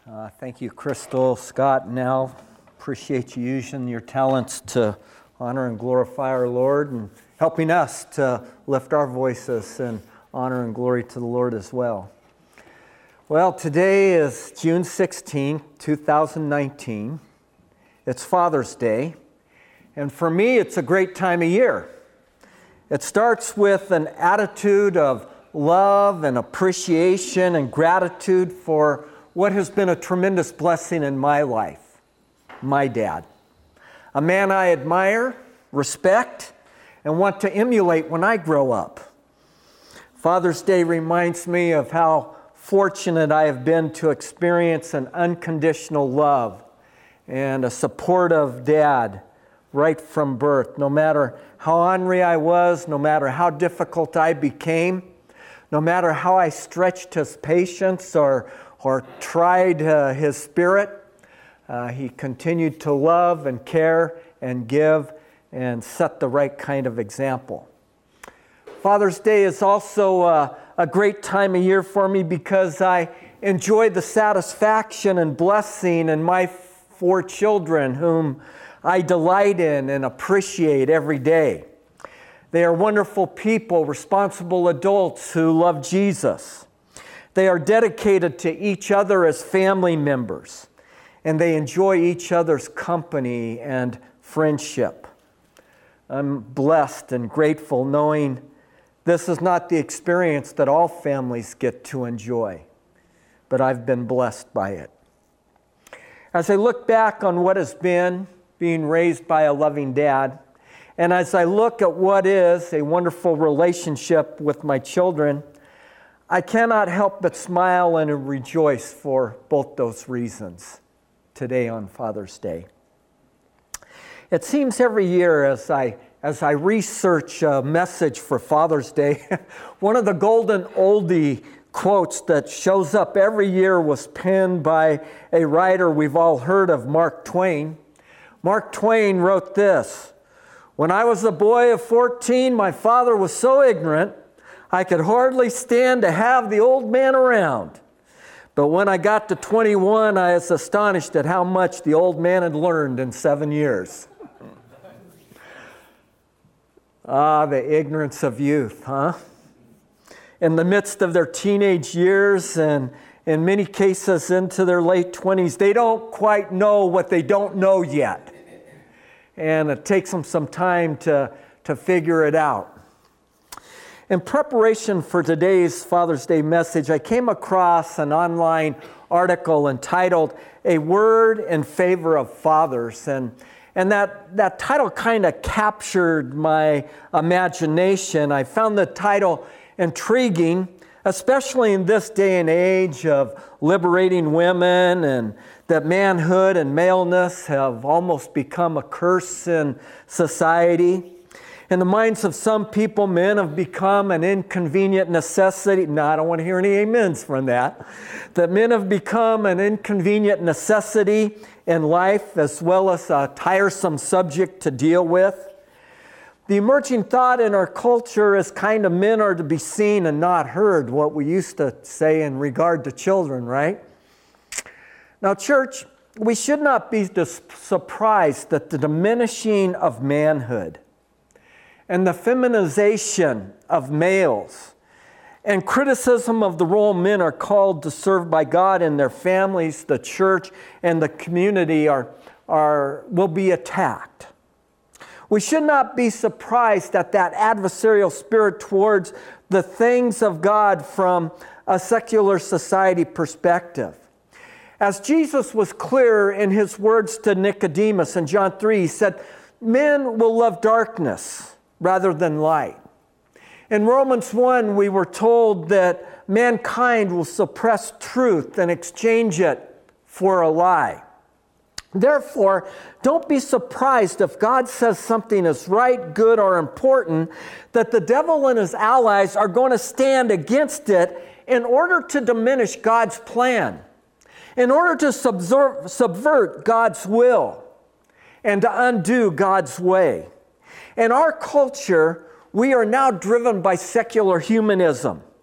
Thank you, Crystal, Scott, Nell. Appreciate you using your talents to honor and glorify our Lord and helping us to lift our voices in honor and glory to the Lord as well. Well, today is June 16, 2019. It's Father's Day, and for me, it's a great time of year. It starts with an attitude of love and appreciation and gratitude for what has been a tremendous blessing in my life, my dad. A man I admire, respect, and want to emulate when I grow up. Father's Day reminds me of how fortunate I have been to experience an unconditional love and a supportive dad right from birth. No matter how ornery I was, no matter how difficult I became, no matter how I stretched his patience or tried his spirit, he continued to love and care and give and set the right kind of example. Father's Day is also a great time of year for me because I enjoy the satisfaction and blessing in my 4 children whom I delight in and appreciate every day. They are wonderful people, responsible adults who love Jesus. They are dedicated to each other as family members, and they enjoy each other's company and friendship. I'm blessed and grateful knowing this is not the experience that all families get to enjoy, but I've been blessed by it. As I look back on what has been being raised by a loving dad, and as I look at what is a wonderful relationship with my children, I cannot help but smile and rejoice for both those reasons today on Father's Day. It seems every year as I research a message for Father's Day, one of the golden oldie quotes that shows up every year was penned by a writer we've all heard of, Mark Twain. Mark Twain wrote this: "When I was a boy of 14, my father was so ignorant, I could hardly stand to have the old man around. But when I got to 21, I was astonished at how much the old man had learned in 7 years." The ignorance of youth, huh? In the midst of their teenage years and in many cases into their late 20s, they don't quite know what they don't know yet. And it takes them some time to figure it out. In preparation for today's Father's Day message, I came across an online article entitled "A Word in Favor of Fathers." And that title kind of captured my imagination. I found the title intriguing, especially in this day and age of liberating women and that manhood and maleness have almost become a curse in society. In the minds of some people, men have become an inconvenient necessity. No, I don't want to hear any amens from that. That men have become an inconvenient necessity in life as well as a tiresome subject to deal with. The emerging thought in our culture is kind of men are to be seen and not heard, what we used to say in regard to children, right? Now, church, we should not be surprised that the diminishing of manhood and the feminization of males and criticism of the role men are called to serve by God in their families, the church, and the community will be attacked. We should not be surprised at that adversarial spirit towards the things of God from a secular society perspective. As Jesus was clear in his words to Nicodemus in John 3, he said, "Men will love darkness rather than light." In Romans 1, we were told that mankind will suppress truth and exchange it for a lie. Therefore, don't be surprised if God says something is right, good, or important, that the devil and his allies are going to stand against it in order to diminish God's plan, in order to subvert God's will, and to undo God's way. In our culture, we are now driven by secular humanism.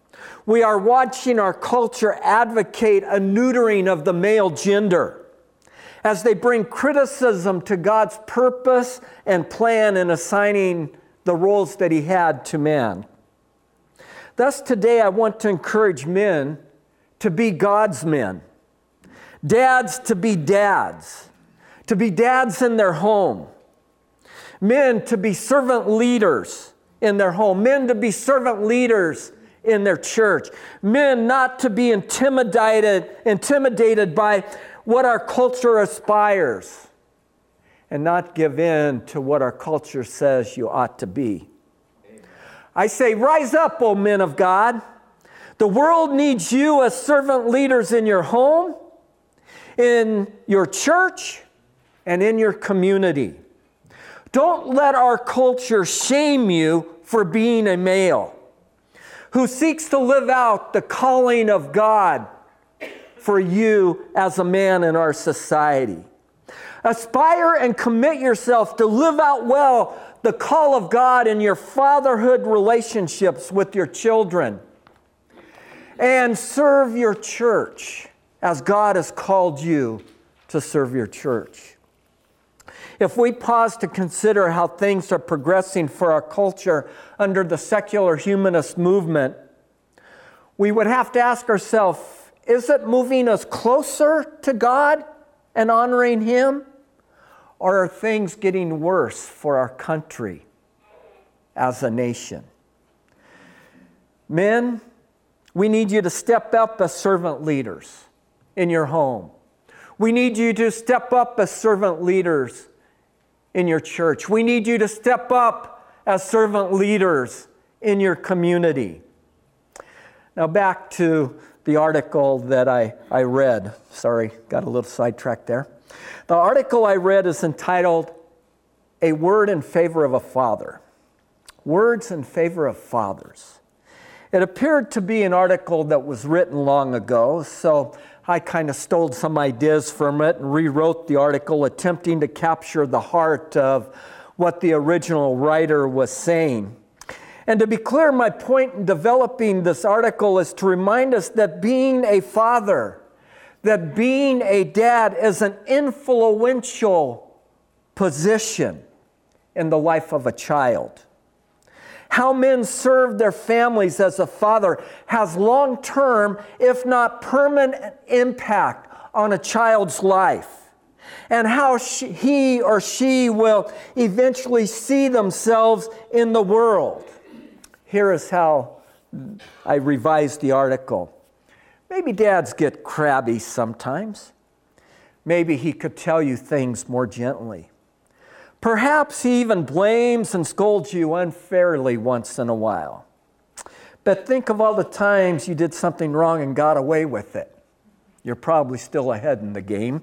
We are watching our culture advocate a neutering of the male gender as they bring criticism to God's purpose and plan in assigning the roles that He had to man. Thus, today I want to encourage men to be God's men, dads to be dads in their home, men to be servant leaders in their home, men to be servant leaders in their church, men not to be intimidated by what our culture aspires, and not give in to what our culture says you ought to be. I say, rise up, O men of God. The world needs you as servant leaders in your home, in your church, and in your community. Don't let our culture shame you for being a male who seeks to live out the calling of God for you as a man in our society. Aspire and commit yourself to live out well the call of God in your fatherhood relationships with your children. And serve your church as God has called you to serve your church. If we pause to consider how things are progressing for our culture under the secular humanist movement, we would have to ask ourselves, is it moving us closer to God and honoring Him? Or are things getting worse for our country as a nation? Men, we need you to step up as servant leaders in your home. We need you to step up as servant leaders in your church. We need you to step up as servant leaders in your community. Now back to the article that I read. Sorry, got a little sidetracked there. The article I read is entitled, A Word in Favor of a Father. Words in Favor of Fathers. It appeared to be an article that was written long ago, so I kind of stole some ideas from it and rewrote the article, attempting to capture the heart of what the original writer was saying. And to be clear, my point in developing this article is to remind us that being a father, that being a dad is an influential position in the life of a child. How men serve their families as a father has long-term, if not permanent, impact on a child's life, and how he or she will eventually see themselves in the world. Here is how I revised the article. Maybe dads get crabby sometimes. Maybe he could tell you things more gently. Perhaps he even blames and scolds you unfairly once in a while. But think of all the times you did something wrong and got away with it. You're probably still ahead in the game.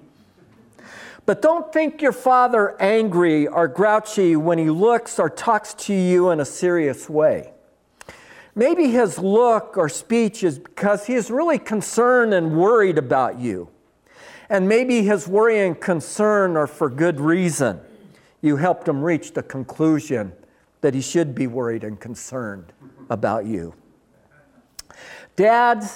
But don't think your father angry or grouchy when he looks or talks to you in a serious way. Maybe his look or speech is because he is really concerned and worried about you. And maybe his worry and concern are for good reason. You helped him reach the conclusion that he should be worried and concerned about you. Dad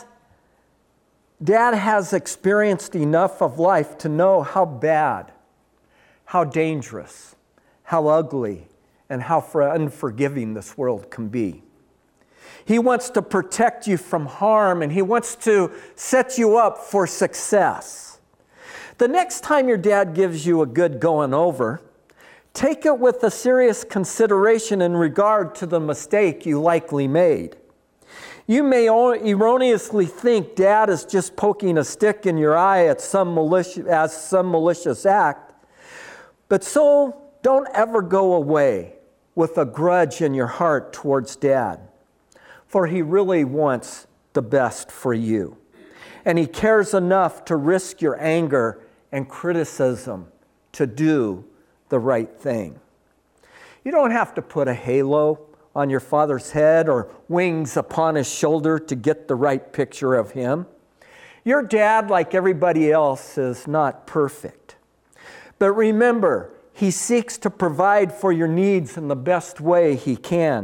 has experienced enough of life to know how bad, how dangerous, how ugly, and how unforgiving this world can be. He wants to protect you from harm, and he wants to set you up for success. The next time your dad gives you a good going over, take it with a serious consideration in regard to the mistake you likely made. You may erroneously think dad is just poking a stick in your eye at some malicious act, but so don't ever go away with a grudge in your heart towards dad, for he really wants the best for you, and he cares enough to risk your anger and criticism to do the right thing. You don't have to put a halo on your father's head or wings upon his shoulder to get the right picture of him. Your dad, like everybody else, is not perfect. But remember, he seeks to provide for your needs in the best way he can.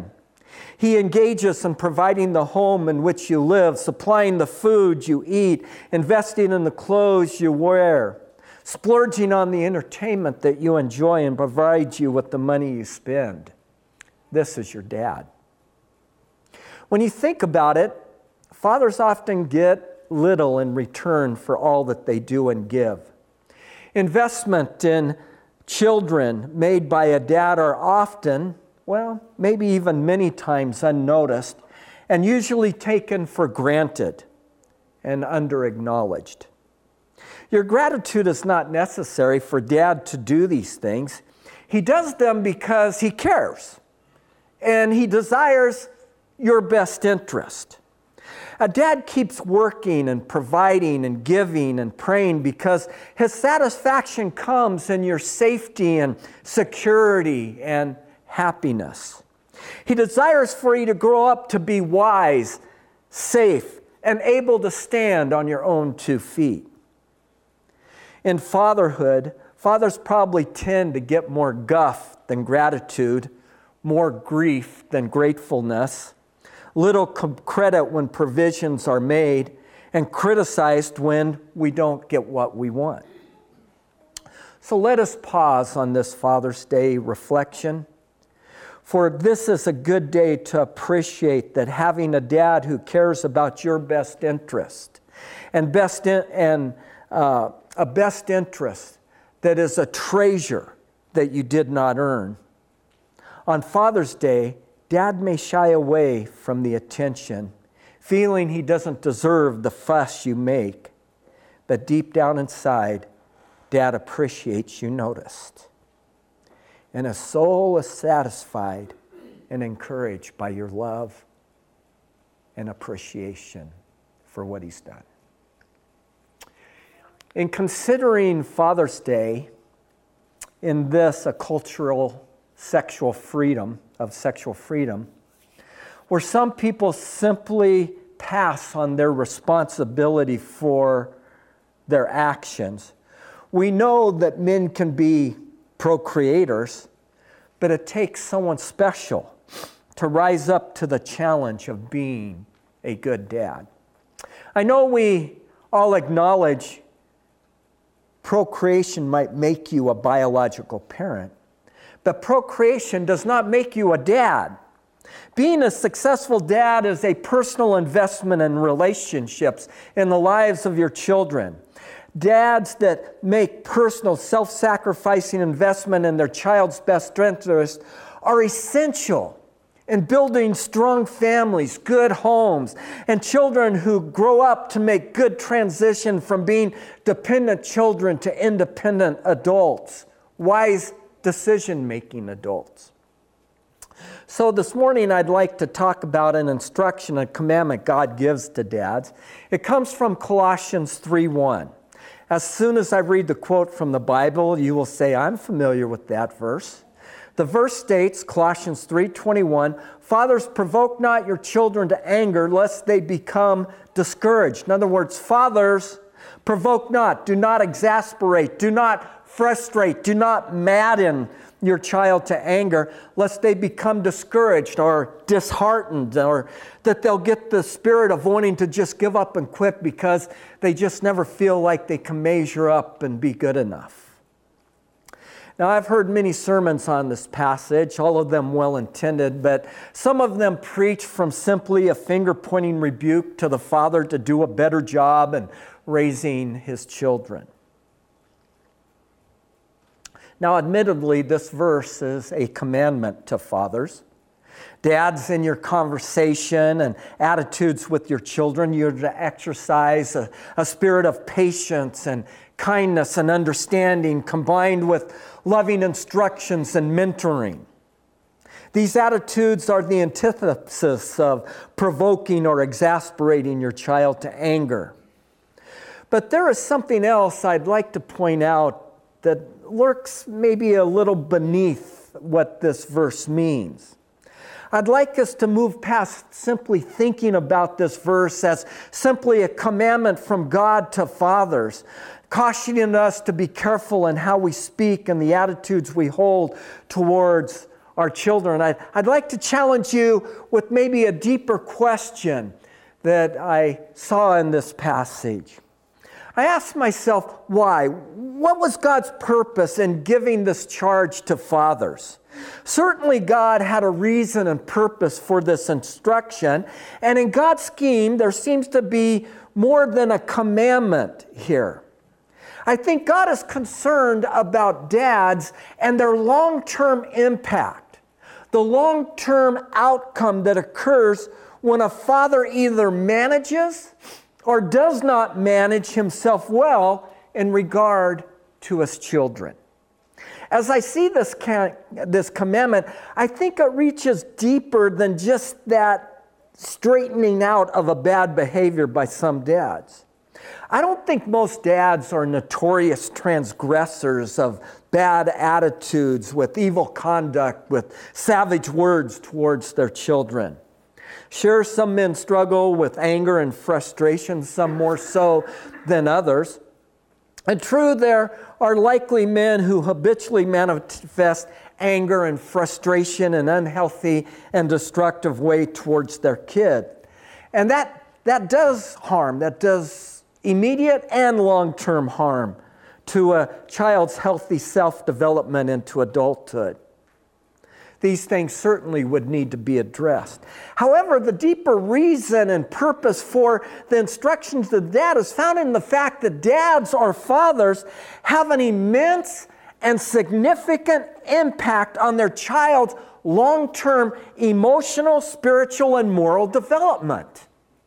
He engages in providing the home in which you live, supplying the food you eat, investing in the clothes you wear, splurging on the entertainment that you enjoy, and provides you with the money you spend. This is your dad. When you think about it, fathers often get little in return for all that they do and give. Investment in children made by a dad are often, well, maybe even many times unnoticed, and usually taken for granted and under-acknowledged. Your gratitude is not necessary for dad to do these things. He does them because he cares, and he desires your best interest. A dad keeps working and providing and giving and praying because his satisfaction comes in your safety and security and happiness. He desires for you to grow up to be wise, safe, and able to stand on your own 2 feet. In fatherhood, fathers probably tend to get more guff than gratitude, more grief than gratefulness, little credit when provisions are made, and criticized when we don't get what we want. So let us pause on this Father's Day reflection. For this is a good day to appreciate that having a dad who cares about your best interest and a best interest that is a treasure that you did not earn. On Father's Day, Dad may shy away from the attention, feeling he doesn't deserve the fuss you make. But deep down inside, Dad appreciates you noticed. And his soul is satisfied and encouraged by your love and appreciation for what he's done. In considering Father's Day in this, a cultural sexual freedom, where some people simply pass on their responsibility for their actions. We know that men can be procreators, but it takes someone special to rise up to the challenge of being a good dad. I know we all acknowledge procreation might make you a biological parent, but procreation does not make you a dad. Being a successful dad is a personal investment in relationships in the lives of your children. Dads that make personal, self-sacrificing investment in their child's best interest are essential in building strong families, good homes, and children who grow up to make good transition from being dependent children to independent adults, wise decision-making adults. So this morning I'd like to talk about an instruction, a commandment God gives to dads. It comes from Colossians 3:1. As soon as I read the quote from the Bible, you will say, I'm familiar with that verse. The verse states, Colossians 3:21, fathers, provoke not your children to anger, lest they become discouraged. In other words, fathers, provoke not, do not exasperate, do not frustrate, do not madden your child to anger, lest they become discouraged or disheartened, or that they'll get the spirit of wanting to just give up and quit because they just never feel like they can measure up and be good enough. Now, I've heard many sermons on this passage, all of them well-intended, but some of them preach from simply a finger-pointing rebuke to the father to do a better job in raising his children. Now, admittedly, this verse is a commandment to fathers. Dads, in your conversation and attitudes with your children, you're to exercise a spirit of patience and kindness and understanding combined with loving instructions and mentoring. These attitudes are the antithesis of provoking or exasperating your child to anger. But there is something else I'd like to point out that lurks maybe a little beneath what this verse means. I'd like us to move past simply thinking about this verse as simply a commandment from God to fathers, cautioning us to be careful in how we speak and the attitudes we hold towards our children, I'd like to challenge you with maybe a deeper question that I saw in this passage. I asked myself, why? What was God's purpose in giving this charge to fathers? Certainly God had a reason and purpose for this instruction, and in God's scheme, there seems to be more than a commandment here. I think God is concerned about dads and their long-term impact, the long-term outcome that occurs when a father either manages or does not manage himself well in regard to his children. As I see this commandment, I think it reaches deeper than just that straightening out of a bad behavior by some dads. I don't think most dads are notorious transgressors of bad attitudes with evil conduct, with savage words towards their children. Sure, some men struggle with anger and frustration, some more so than others. And true, there are likely men who habitually manifest anger and frustration in an unhealthy and destructive way towards their kid. And that does harm. That does immediate and long-term harm to a child's healthy self-development into adulthood. These things certainly would need to be addressed. However, the deeper reason and purpose for the instructions of dad is found in the fact that dads or fathers have an immense and significant impact on their child's long-term emotional, spiritual, and moral development.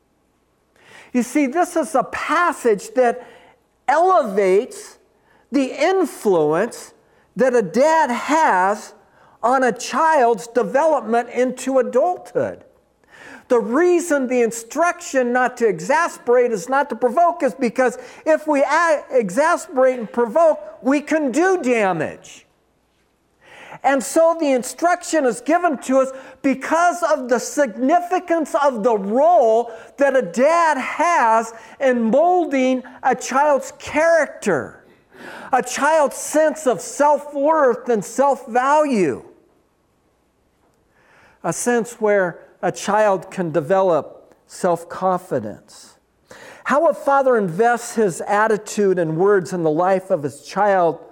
You see, this is a passage that elevates the influence that a dad has on a child's development into adulthood. The reason the instruction not to exasperate is not to provoke is because if we exasperate and provoke, we can do damage. And so the instruction is given to us because of the significance of the role that a dad has in molding a child's character, a child's sense of self-worth and self-value, a sense where a child can develop self-confidence. How a father invests his attitude and words in the life of his child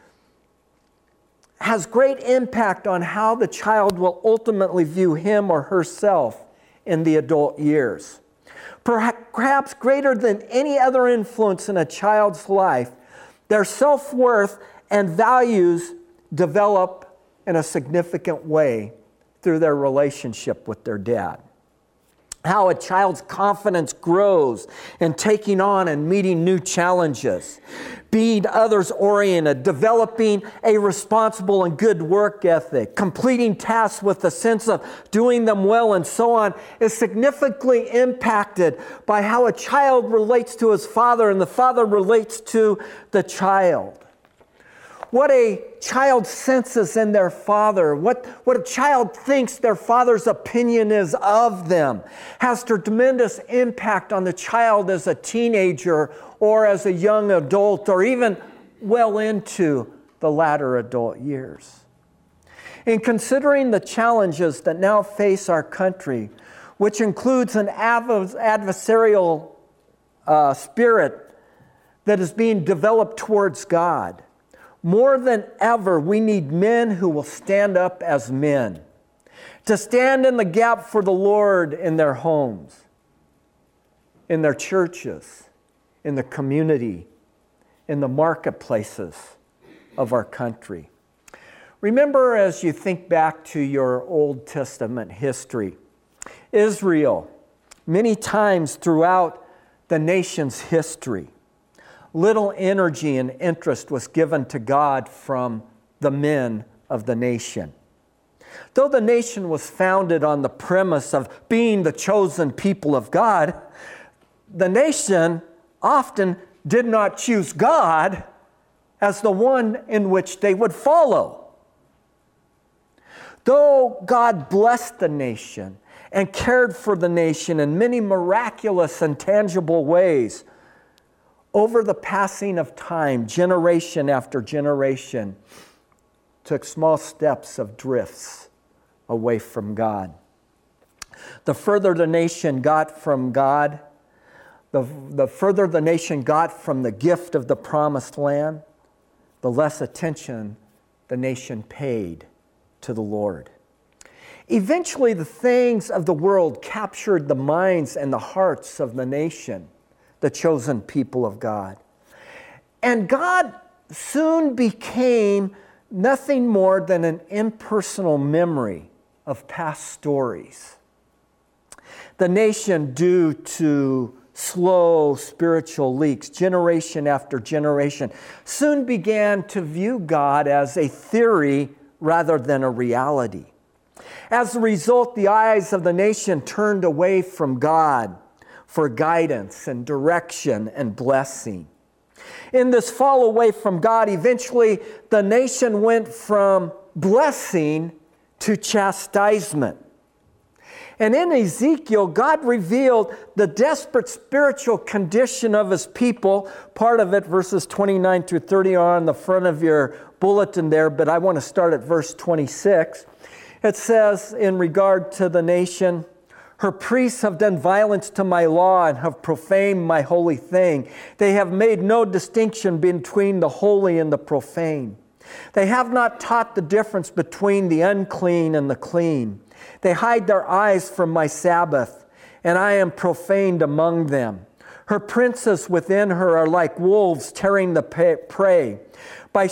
has great impact on how the child will ultimately view him or herself in the adult years. Perhaps greater than any other influence in a child's life, their self-worth and values develop in a significant way through their relationship with their dad. How a child's confidence grows in taking on and meeting new challenges, being others-oriented, developing a responsible and good work ethic, completing tasks with a sense of doing them well, and so on, is significantly impacted by how a child relates to his father and the father relates to the child. What a child senses in their father, what a child thinks their father's opinion is of them, has tremendous impact on the child as a teenager or as a young adult or even well into the latter adult years. In considering the challenges that now face our country, which includes an adversarial spirit that is being developed towards God, more than ever, we need men who will stand up as men, to stand in the gap for the Lord in their homes, in their churches, in the community, in the marketplaces of our country. Remember, as you think back to your Old Testament history, Israel, many times throughout the nation's history, little energy and interest was given to God from the men of the nation. Though the nation was founded on the premise of being the chosen people of God, the nation often did not choose God as the one in which they would follow. Though God blessed the nation and cared for the nation in many miraculous and tangible ways, over the passing of time, generation after generation took small steps of drifts away from God. The further the nation got from God, the further the nation got from the gift of the promised land, the less attention the nation paid to the Lord. Eventually, the things of the world captured the minds and the hearts of the nation, the chosen people of God. And God soon became nothing more than an impersonal memory of past stories. The nation, due to slow spiritual leaks, generation after generation, soon began to view God as a theory rather than a reality. As a result, the eyes of the nation turned away from God for guidance and direction and blessing. In this fall away from God, eventually the nation went from blessing to chastisement. And in Ezekiel, God revealed the desperate spiritual condition of His people. Part of it, verses 29 through 30, are on the front of your bulletin there, but I want to start at verse 26. It says, in regard to the nation, her priests have done violence to my law and have profaned my holy thing. They have made no distinction between the holy and the profane. They have not taught the difference between the unclean and the clean. They hide their eyes from my Sabbath, and I am profaned among them. Her princes within her are like wolves tearing the prey, by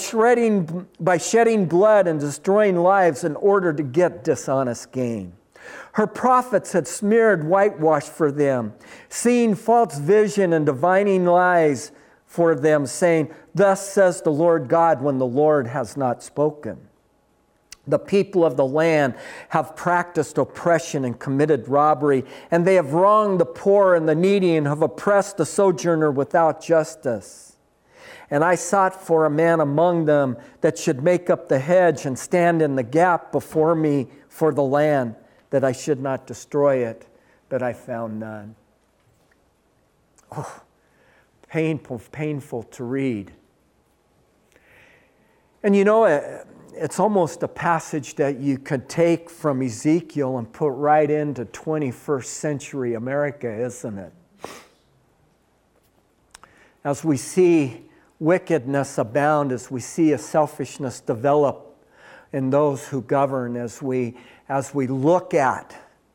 shedding blood and destroying lives in order to get dishonest gain. Her prophets had smeared whitewash for them, seeing false vision and divining lies for them, saying, "Thus says the Lord God," when the Lord has not spoken. The people of the land have practiced oppression and committed robbery, and they have wronged the poor and the needy and have oppressed the sojourner without justice. And I sought for a man among them that should make up the hedge and stand in the gap before me for the land, that I should not destroy it, but I found none. Oh, painful to read. And you know, it's almost a passage that you could take from Ezekiel and put right into 21st century America, isn't it? As we see wickedness abound, as we see a selfishness develop in those who govern, as we look at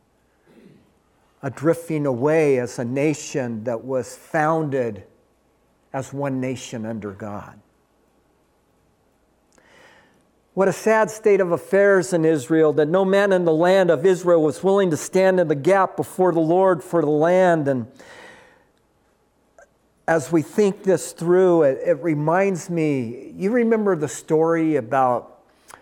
a drifting away as a nation that was founded as one nation under God. What a sad state of affairs in Israel, that no man in the land of Israel was willing to stand in the gap before the Lord for the land. And as we think this through, it reminds me, you remember the story about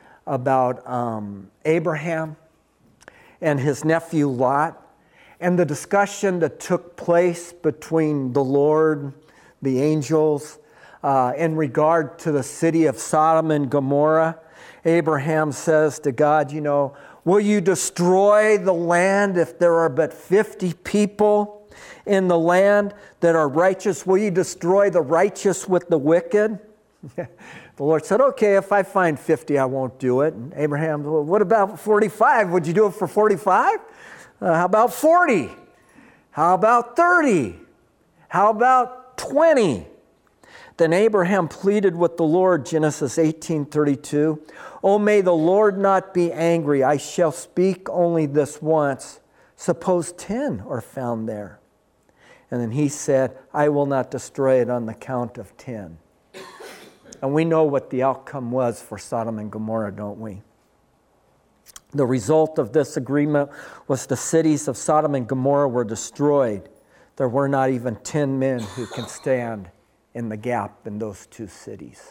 Abraham and his nephew Lot, and the discussion that took place between the Lord, the angels, in regard to the city of Sodom and Gomorrah. Abraham says to God, will you destroy the land if there are but 50 people in the land that are righteous? Will you destroy the righteous with the wicked? The Lord said, okay, if I find 50, I won't do it. And Abraham, well, what about 45? Would you do it for 45? How about 40? How about 30? How about 20? Then Abraham pleaded with the Lord, Genesis 18:32. Oh, may the Lord not be angry. I shall speak only this once. Suppose 10 are found there. And then he said, I will not destroy it on the count of 10. And we know what the outcome was for Sodom and Gomorrah, don't we? The result of this agreement was the cities of Sodom and Gomorrah were destroyed. There were not even 10 men who can stand in the gap in those two cities.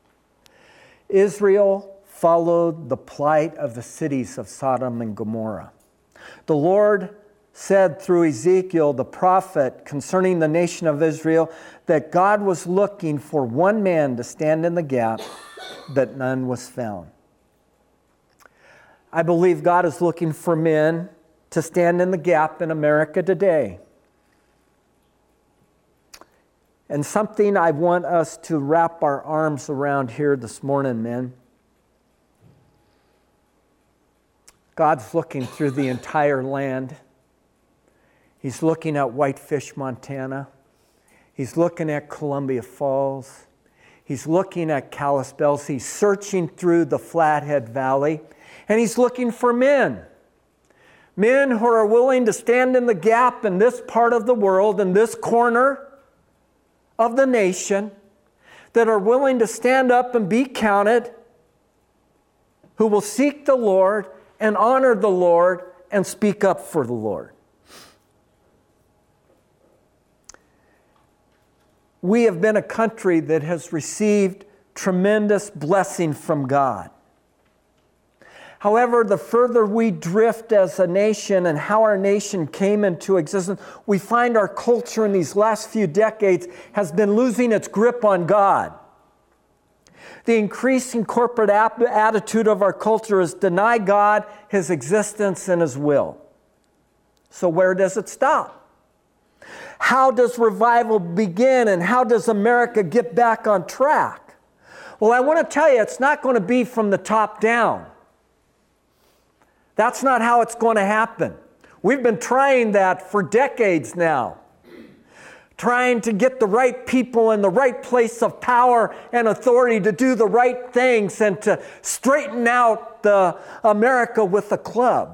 Israel followed the plight of the cities of Sodom and Gomorrah. The Lord said through Ezekiel, the prophet, concerning the nation of Israel, that God was looking for one man to stand in the gap, but none was found. I believe God is looking for men to stand in the gap in America today. And something I want us to wrap our arms around here this morning, men. God's looking through the entire land. He's looking at Whitefish, Montana. He's looking at Columbia Falls. He's looking at Kalispell. He's searching through the Flathead Valley. And He's looking for men. Men who are willing to stand in the gap in this part of the world, in this corner of the nation, that are willing to stand up and be counted, who will seek the Lord and honor the Lord and speak up for the Lord. We have been a country that has received tremendous blessing from God. However, the further we drift as a nation and how our nation came into existence, we find our culture in these last few decades has been losing its grip on God. The increasing corporate attitude of our culture is deny God, His existence, and His will. So where does it stop? How does revival begin, and how does America get back on track? Well, I want to tell you, it's not going to be from the top down. That's not how it's going to happen. We've been trying that for decades now. Trying to get the right people in the right place of power and authority to do the right things and to straighten out America with a club.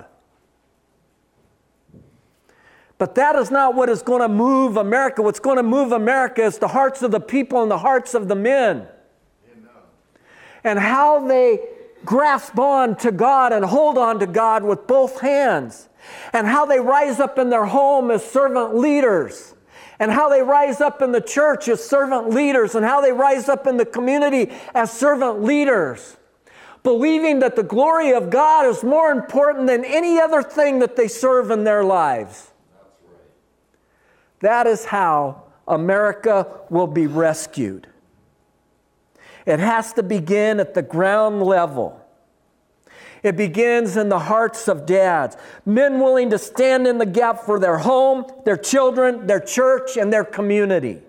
But that is not what is going to move America. What's going to move America is the hearts of the people and the hearts of the men. Amen. And how they grasp on to God and hold on to God with both hands. And how they rise up in their home as servant leaders. And how they rise up in the church as servant leaders. And how they rise up in the community as servant leaders. Believing that the glory of God is more important than any other thing that they serve in their lives. That is how America will be rescued. It has to begin at the ground level. It begins in the hearts of dads. Men willing to stand in the gap for their home, their children, their church, and their community.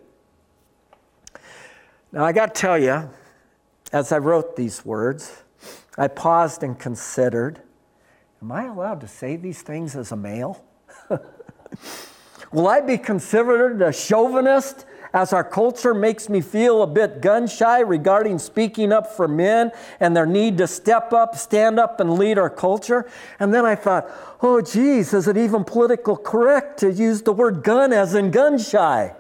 Now I got to tell you, as I wrote these words, I paused and considered, am I allowed to say these things as a male? Will I be considered a chauvinist as our culture makes me feel a bit gun-shy regarding speaking up for men and their need to step up, stand up, and lead our culture? And then I thought, oh geez, is it even political correct to use the word gun as in gun-shy?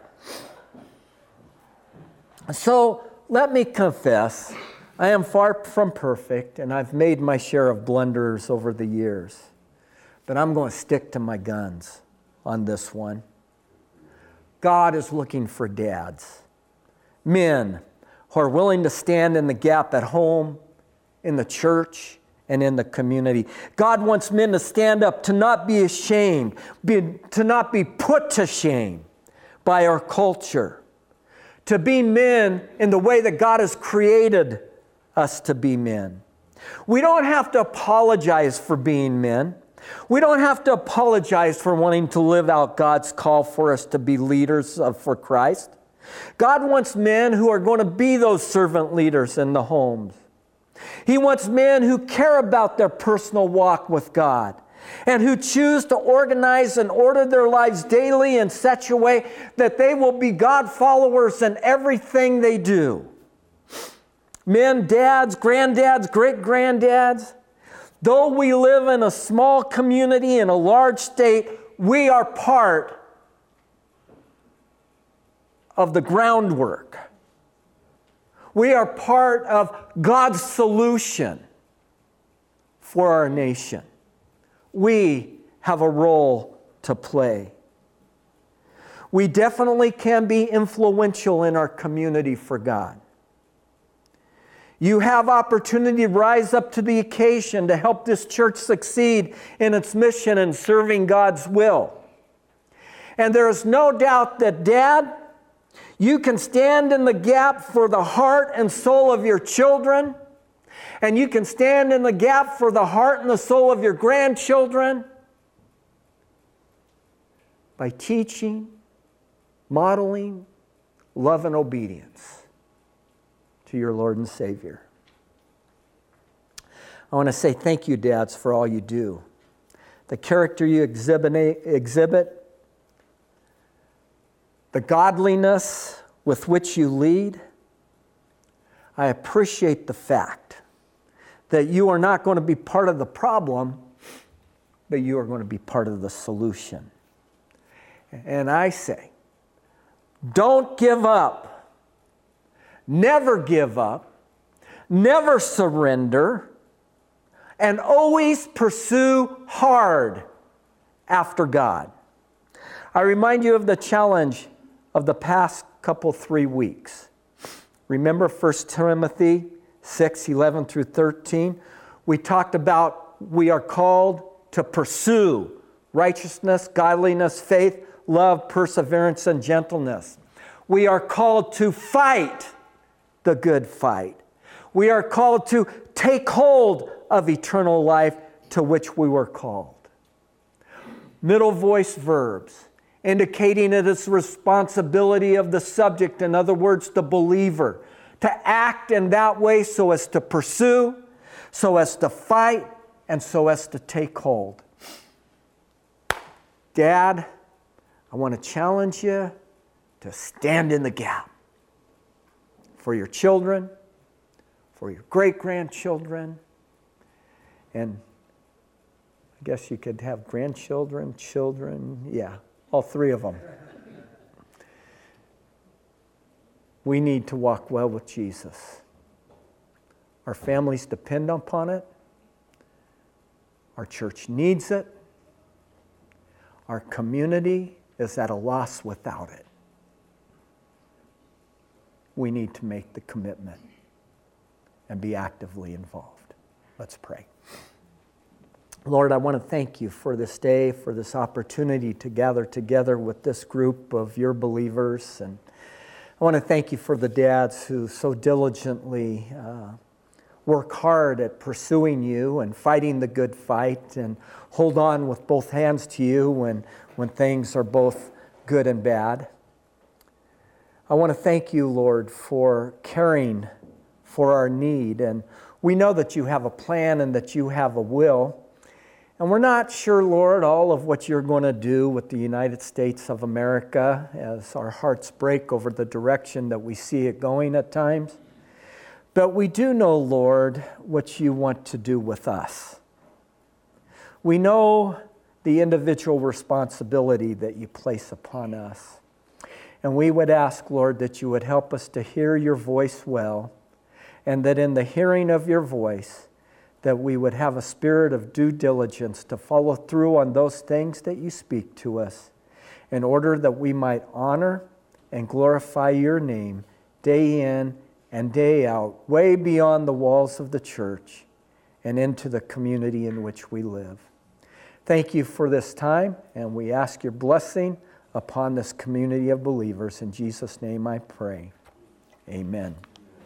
So let me confess, I am far from perfect, and I've made my share of blunders over the years. But I'm going to stick to my guns on this one. God is looking for dads, men who are willing to stand in the gap at home, in the church, and in the community. God wants men to stand up, to not be ashamed, to not be put to shame by our culture, to be men in the way that God has created us to be men. We don't have to apologize for being men. We don't have to apologize for wanting to live out God's call for us to be leaders for Christ. God wants men who are going to be those servant leaders in the homes. He wants men who care about their personal walk with God and who choose to organize and order their lives daily in such a way that they will be God followers in everything they do. Men, dads, granddads, great-granddads, though we live in a small community in a large state, we are part of the groundwork. We are part of God's solution for our nation. We have a role to play. We definitely can be influential in our community for God. You have opportunity to rise up to the occasion to help this church succeed in its mission and serving God's will. And there is no doubt that, Dad, you can stand in the gap for the heart and soul of your children, and you can stand in the gap for the heart and the soul of your grandchildren by teaching, modeling love and obedience to your Lord and Savior. I want to say thank you, dads, for all you do. The character you exhibit, the godliness with which you lead. I appreciate the fact that you are not going to be part of the problem, but you are going to be part of the solution. And I say, don't give up. Never give up. Never surrender. And always pursue hard after God. I remind you of the challenge of the past 3 weeks. Remember 1 Timothy 6:11 through 13? We talked about we are called to pursue righteousness, godliness, faith, love, perseverance, and gentleness. We are called to fight the good fight. We are called to take hold of eternal life to which we were called. Middle voice verbs, indicating it is the responsibility of the subject, in other words, the believer, to act in that way so as to pursue, so as to fight, and so as to take hold. Dad, I want to challenge you to stand in the gap for your children, for your great-grandchildren, and I guess you could have grandchildren, children, yeah, all 3 of them. We need to walk well with Jesus. Our families depend upon it. Our church needs it. Our community is at a loss without it. We need to make the commitment and be actively involved. Let's pray. Lord, I want to thank you for this day, for this opportunity to gather together with this group of your believers. And I want to thank you for the dads who so diligently work hard at pursuing you and fighting the good fight and hold on with both hands to you when things are both good and bad. I want to thank you, Lord, for caring for our need. And we know that you have a plan and that you have a will. And we're not sure, Lord, all of what you're going to do with the United States of America as our hearts break over the direction that we see it going at times. But we do know, Lord, what you want to do with us. We know the individual responsibility that you place upon us. And we would ask, Lord, that you would help us to hear your voice well, and that in the hearing of your voice, that we would have a spirit of due diligence to follow through on those things that you speak to us, in order that we might honor and glorify your name day in and day out, way beyond the walls of the church and into the community in which we live. Thank you for this time, and we ask your blessing upon this community of believers. In Jesus' name I pray. Amen.